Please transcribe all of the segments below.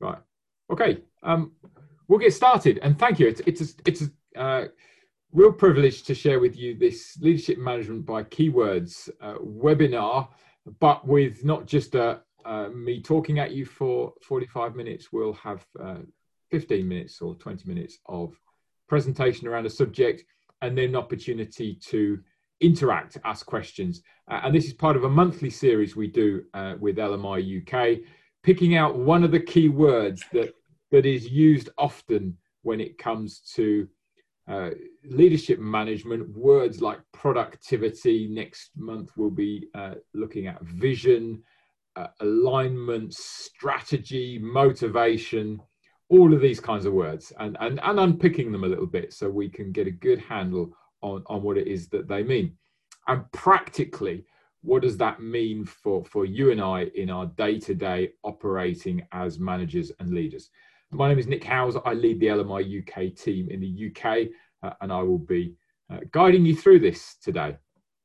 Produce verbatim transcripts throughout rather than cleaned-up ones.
Right. Okay. Um, we'll get started. And thank you. It's it's a, it's a uh, real privilege to share with you this Leadership Management by Keywords uh, webinar, but with not just uh, uh, me talking at you for forty-five minutes. We'll have uh, fifteen minutes or twenty minutes of presentation around a subject, and then an opportunity to interact, ask questions. Uh, and this is part of a monthly series we do uh, with L M I U K, picking out one of the key words that, that is used often when it comes to uh, leadership management, words like productivity. Next month, we'll be uh, looking at vision, uh, alignment, strategy, motivation, all of these kinds of words, and, and, and unpicking them a little bit so we can get a good handle on, on what it is that they mean. And practically, what does that mean for, for you and I in our day-to-day operating as managers and leaders? My name is Nick Howes. I lead the L M I U K team in the U K, uh, and I will be uh, guiding you through this today.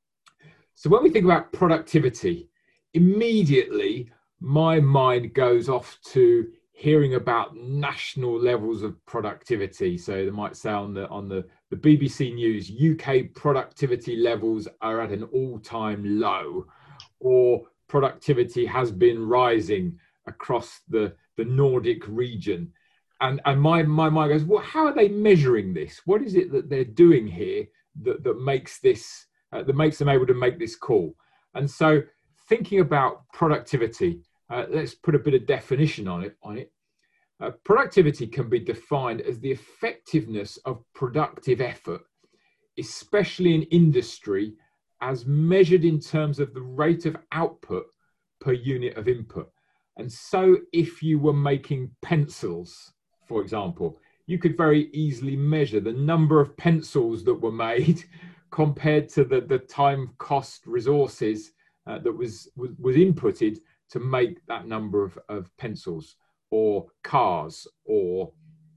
So when we think about productivity, immediately my mind goes off to hearing about national levels of productivity. So they might say on the, on the, the B B C News, U K productivity levels are at an all-time low, or productivity has been rising across the, the Nordic region. And, and my, my mind goes, well, how are they measuring this? What is it that they're doing here that, that makes this, uh, that makes them able to make this call? And so thinking about productivity, Uh, let's put a bit of definition on it. On it. Uh, productivity can be defined as the effectiveness of productive effort, especially in industry, as measured in terms of the rate of output per unit of input. And so if you were making pencils, for example, you could very easily measure the number of pencils that were made compared to the, the time, cost, resources uh, that was, was, was inputted to make that number of, of pencils or cars or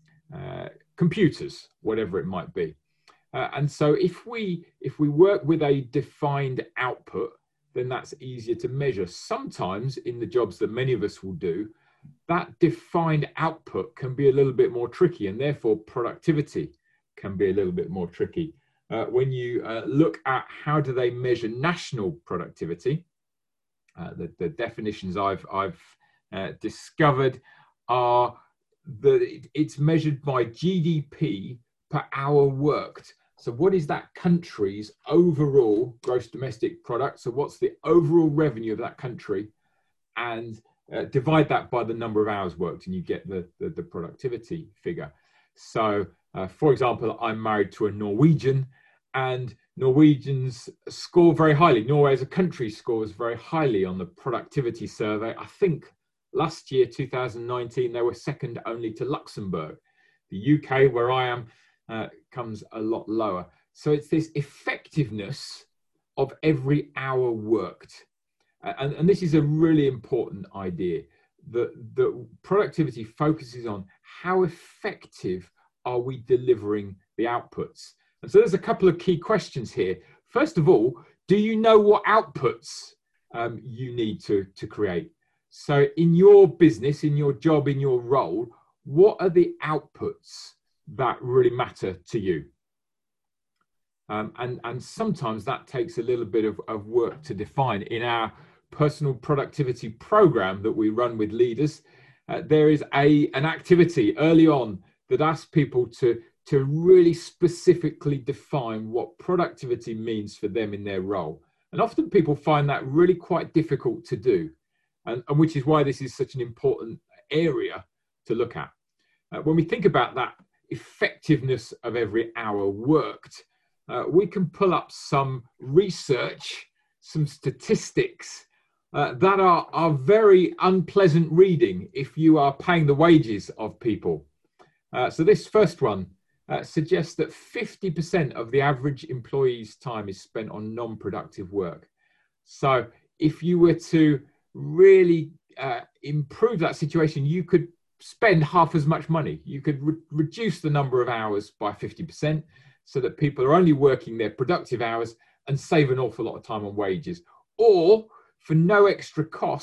uh, computers, whatever it might be. Uh, and so if we, if we work with a defined output, then that's easier to measure. Sometimes in the jobs that many of us will do, that defined output can be a little bit more tricky, and therefore productivity can be a little bit more tricky. Uh, when you uh, look at how do they measure national productivity, Uh, the, the definitions I've, I've uh, discovered are that it, it's measured by G D P per hour worked. So what is that country's overall gross domestic product? So what's the overall revenue of that country? And uh, divide that by the number of hours worked, and you get the, the, the productivity figure. So uh, for example, I'm married to a Norwegian, and Norwegians score very highly. Norway as a country scores very highly on the productivity survey. I think last year, two thousand nineteen, they were second only to Luxembourg. The U K, where I am, uh, comes a lot lower. So it's this effectiveness of every hour worked. Uh, and, and this is a really important idea. that the productivity focuses on how effective are we delivering the outputs. And so there's a couple of key questions here. First of all, do you know what outputs um, you need to, to create? So in your business, in your job, in your role, what are the outputs that really matter to you? Um, and, and sometimes that takes a little bit of, of work to define. In our personal productivity program that we run with leaders, uh, there is a, an activity early on that asks people to to really specifically define what productivity means for them in their role. And often people find that really quite difficult to do, and, and which is why this is such an important area to look at. Uh, when we think about that effectiveness of every hour worked, uh, we can pull up some research, some statistics uh, that are, are very unpleasant reading if you are paying the wages of people. Uh, so this first one Uh, suggests that fifty percent of the average employee's time is spent on non-productive work. So if you were to really uh, improve that situation, you could spend half as much money. You could re reduce the number of hours by fifty percent so that people are only working their productive hours and save an awful lot of time on wages. Or for no extra cost,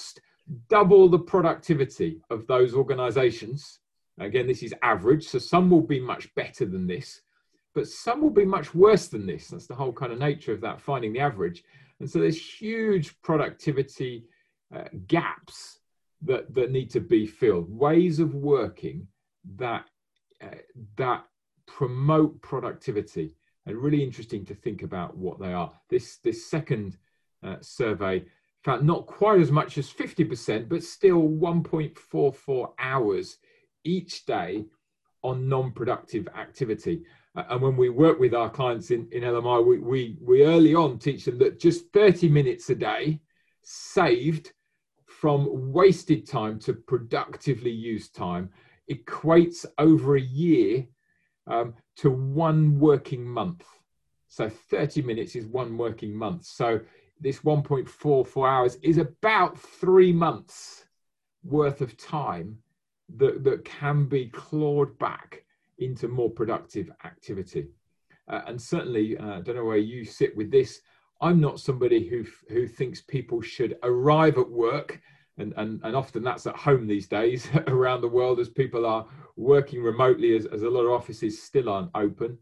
double the productivity of those organizations. Again, this is average, so some will be much better than this, but some will be much worse than this. That's the whole kind of nature of that, finding the average. And so there's huge productivity uh, gaps that, that need to be filled, ways of working that, uh, that promote productivity. And really interesting to think about what they are. This, this second uh, survey found not quite as much as fifty percent, but still one point four four hours each day on non-productive activity. Uh, and when we work with our clients in, in L M I, we, we, we early on teach them that just thirty minutes a day saved from wasted time to productively used time equates over a year um, to one working month. So thirty minutes is one working month. So this one point four four hours is about three months worth of time that, that can be clawed back into more productive activity. Uh, and certainly, uh, I don't know where you sit with this. I'm not somebody who, who thinks people should arrive at work, and, and, and often that's at home these days around the world as people are working remotely, as, as a lot of offices still aren't open.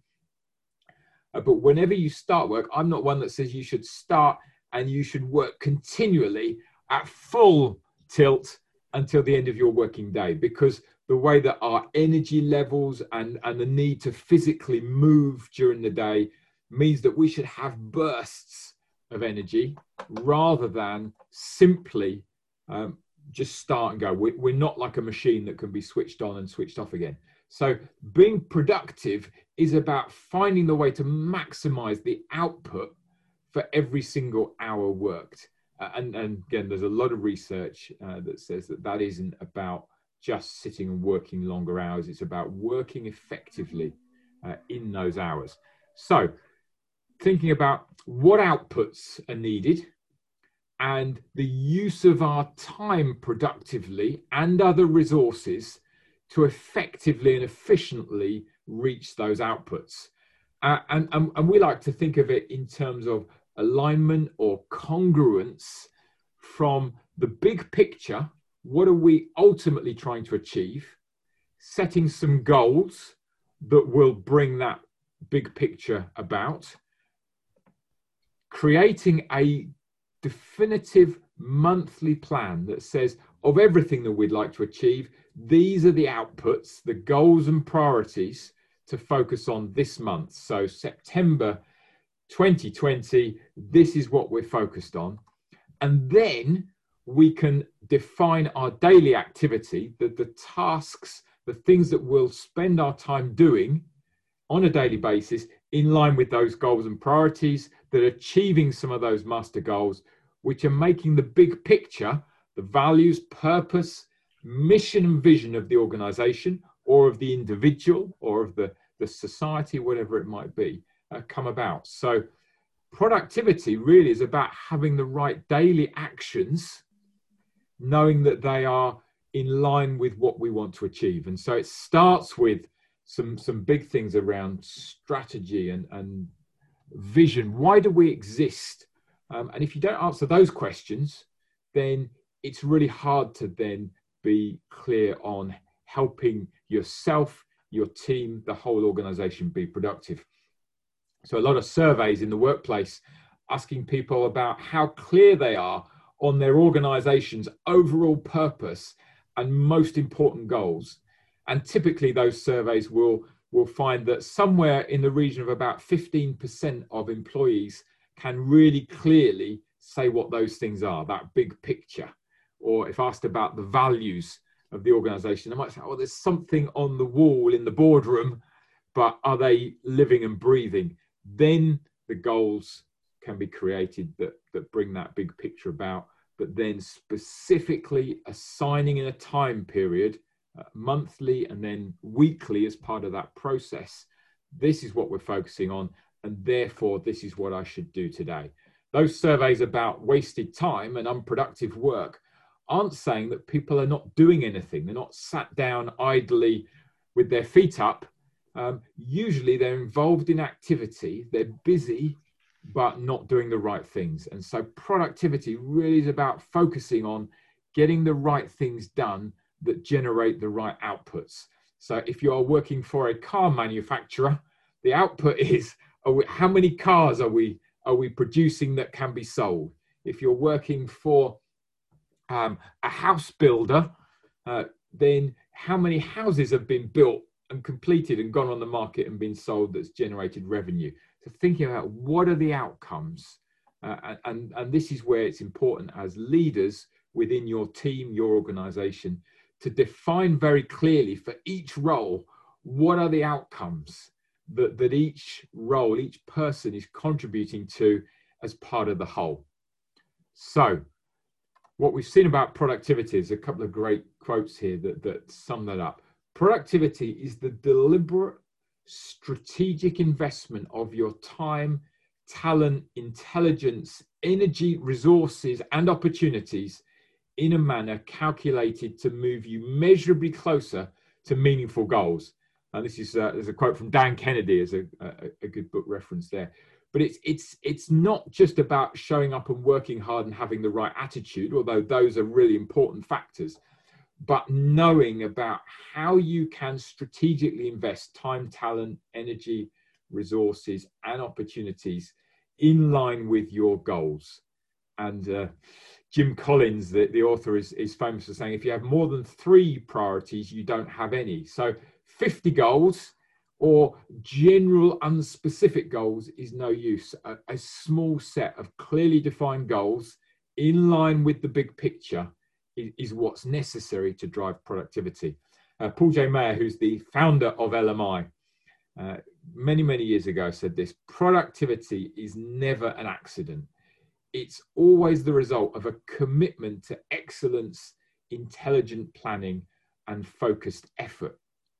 Uh, but whenever you start work, I'm not one that says you should start and you should work continually at full tilt until the end of your working day, because the way that our energy levels and, and the need to physically move during the day means that we should have bursts of energy rather than simply um, just start and go. We, we're not like a machine that can be switched on and switched off again. So being productive is about finding the way to maximize the output for every single hour worked. Uh, and, and again, there's a lot of research uh, that says that that isn't about just sitting and working longer hours. It's about working effectively uh, in those hours. So thinking about what outputs are needed and the use of our time productively and other resources to effectively and efficiently reach those outputs. Uh, and, and, and we like to think of it in terms of alignment or congruence from the big picture. What are we ultimately trying to achieve? Setting some goals that will bring that big picture about. Creating a definitive monthly plan that says, of everything that we'd like to achieve, these are the outputs, the goals and priorities to focus on this month. So September twenty twenty, this is what we're focused on. And then we can define our daily activity, the, the tasks, the things that we'll spend our time doing on a daily basis in line with those goals and priorities, that are achieving some of those master goals, which are making the big picture, the values, purpose, mission and vision of the organization or of the individual or of the, the society, whatever it might be, uh, come about. So productivity really is about having the right daily actions, knowing that they are in line with what we want to achieve. And so it starts with some, some big things around strategy and, and vision. Why do we exist? Um, and if you don't answer those questions, then it's really hard to then be clear on helping yourself, your team, the whole organization be productive. So a lot of surveys in the workplace asking people about how clear they are on their organization's overall purpose and most important goals. And typically those surveys will, will find that somewhere in the region of about fifteen percent of employees can really clearly say what those things are, that big picture. Or if asked about the values of the organization, they might say, oh, there's something on the wall in the boardroom, but are they living and breathing? Then the goals can be created that, that bring that big picture about, but then specifically assigning in a time period, uh, monthly and then weekly as part of that process. This is what we're focusing on, and therefore this is what I should do today. Those surveys about wasted time and unproductive work aren't saying that people are not doing anything. They're not sat down idly with their feet up. Um, usually they're involved in activity, they're busy, but not doing the right things. And so productivity really is about focusing on getting the right things done that generate the right outputs. So if you are working for a car manufacturer, the output is, are we, how many cars are we, are we producing that can be sold? If you're working for um, a house builder, uh, then how many houses have been built and completed and gone on the market and been sold that's generated revenue? So thinking about what are the outcomes, uh, and, and this is where it's important as leaders within your team, your organization, to define very clearly for each role, what are the outcomes that, that each role, each person is contributing to as part of the whole. So what we've seen about productivity is a couple of great quotes here that, that sum that up. Productivity is the deliberate, strategic investment of your time, talent, intelligence, energy, resources, and opportunities in a manner calculated to move you measurably closer to meaningful goals. And this is uh, there's a quote from Dan Kennedy as a, a, a good book reference there. But it's it's it's not just about showing up and working hard and having the right attitude, although those are really important factors, but knowing about how you can strategically invest time, talent, energy, resources, and opportunities in line with your goals. And uh, Jim Collins, the, the author, is, is famous for saying, if you have more than three priorities, you don't have any. So fifty goals or general unspecific goals is no use. A, a small set of clearly defined goals in line with the big picture is, is what's necessary to drive productivity. Uh, Paul J. Mayer, who's the founder of L M I, uh, many, many years ago said this: productivity is never an accident. It's always the result of a commitment to excellence, intelligent planning, and focused effort.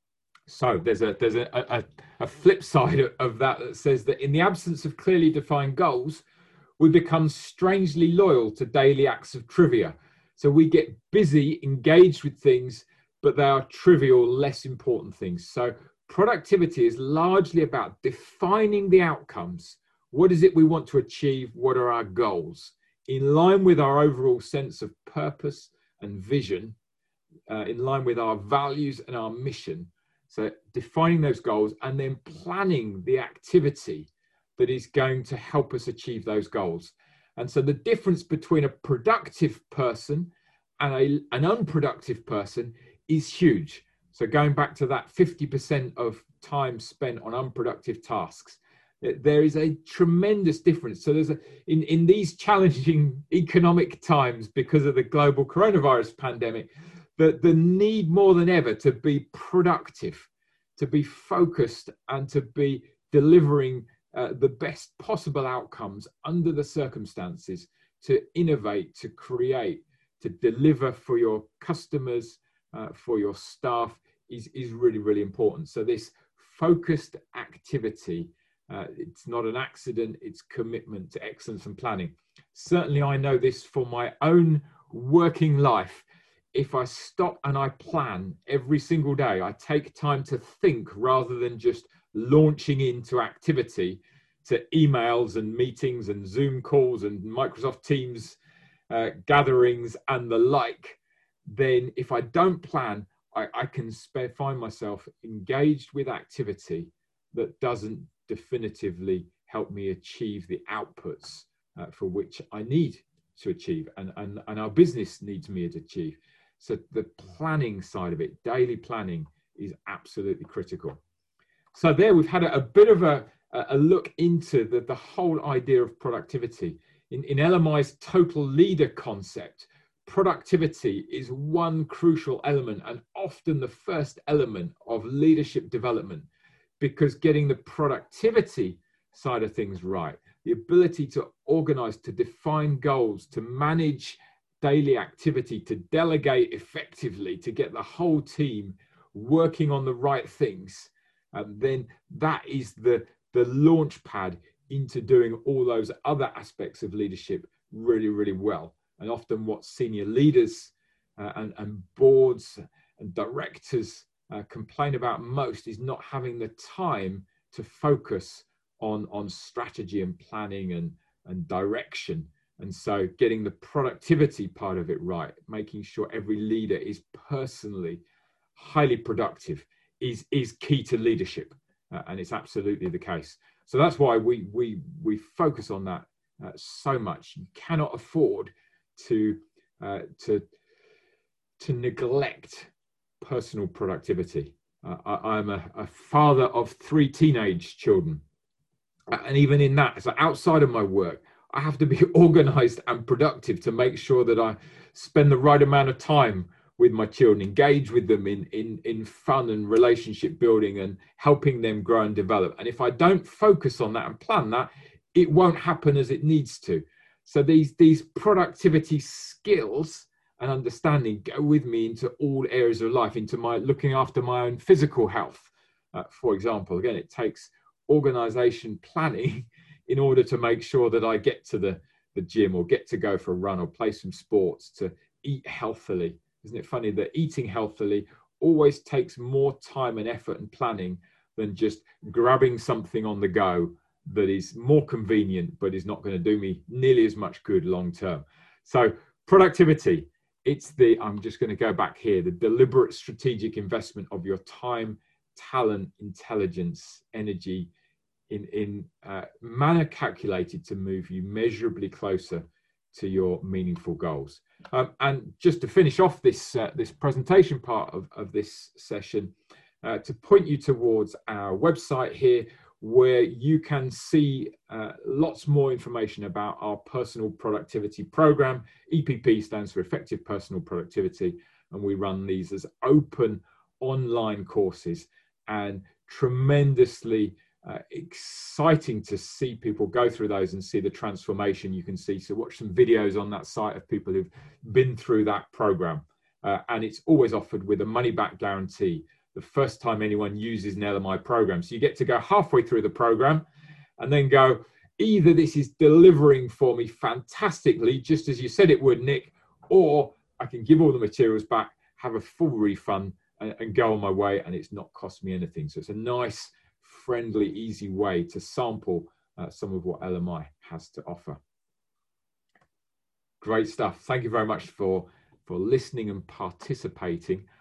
So there's a there's a, a, a flip side of that that says that in the absence of clearly defined goals, we become strangely loyal to daily acts of trivia. So we get busy, engaged with things, but they are trivial, less important things. So productivity is largely about defining the outcomes. What is it we want to achieve? What are our goals? In line with our overall sense of purpose and vision, uh, in line with our values and our mission. So defining those goals and then planning the activity that is going to help us achieve those goals. And so the difference between a productive person and a, an unproductive person is huge. So going back to that fifty percent of time spent on unproductive tasks, there is a tremendous difference. So there's a, in, in these challenging economic times because of the global coronavirus pandemic, the, the need more than ever to be productive, to be focused, and to be delivering uh, the best possible outcomes under the circumstances, to innovate, to create, to deliver for your customers, uh, for your staff is, is really, really important. So this focused activity, Uh, it's not an accident, it's commitment to excellence and planning. Certainly I know this for my own working life. If I stop and I plan every single day, I take time to think rather than just launching into activity, to emails and meetings and Zoom calls and Microsoft Teams uh, gatherings and the like, then if I don't plan, I, I can spare, find myself engaged with activity that doesn't definitively help me achieve the outputs uh, for which I need to achieve, and, and, and our business needs me to achieve. So the planning side of it, daily planning, is absolutely critical. So there we've had a, a bit of a, a look into the, the whole idea of productivity. In, in L M I's total leader concept, productivity is one crucial element and often the first element of leadership development, because getting the productivity side of things right, the ability to organize, to define goals, to manage daily activity, to delegate effectively, to get the whole team working on the right things, and then that is the, the launch pad into doing all those other aspects of leadership really, really well. And often what senior leaders uh, and, and boards and directors uh, complain about most is not having the time to focus on, on strategy and planning and, and direction And so getting the productivity part of it right, making sure every leader is personally highly productive is, is key to leadership. Uh, and it's absolutely the case. So that's why we, we, we focus on that uh, so much. You cannot afford to, uh, to, to neglect personal productivity. Uh, I, I'm a, a father of three teenage children. And even in that, so outside of my work, I have to be organized and productive to make sure that I spend the right amount of time with my children, engage with them in, in, in fun and relationship building and helping them grow and develop. And if I don't focus on that and plan that, it won't happen as it needs to. So these, these productivity skills and understanding go with me into all areas of life, into my looking after my own physical health. Uh, for example, again, it takes organization planning in order to make sure that I get to the, the gym or get to go for a run or play some sports, to eat healthily. Isn't it funny that eating healthily always takes more time and effort and planning than just grabbing something on the go that is more convenient, but is not going to do me nearly as much good long term. So productivity, it's the, I'm just going to go back here, the deliberate strategic investment of your time, talent, intelligence, energy, in, in uh, manner calculated to move you measurably closer to your meaningful goals. Um, and just to finish off this, uh, this presentation part of, of this session, uh, to point you towards our website here, where you can see uh, lots more information about our personal productivity program. E P P stands for Effective Personal Productivity, and we run these as open online courses, and tremendously Uh, exciting to see people go through those and see the transformation you can see. So watch some videos on that site of people who've been through that program. Uh, and it's always offered with a money back guarantee the first time anyone uses an L M I program. So you get to go halfway through the program and then go, either this is delivering for me fantastically, just as you said it would, Nick, or I can give all the materials back, have a full refund and, and go on my way, and it's not cost me anything. So it's a nice, friendly, easy way to sample uh, some of what L M I has to offer. Great stuff. Thank you very much for, for listening and participating.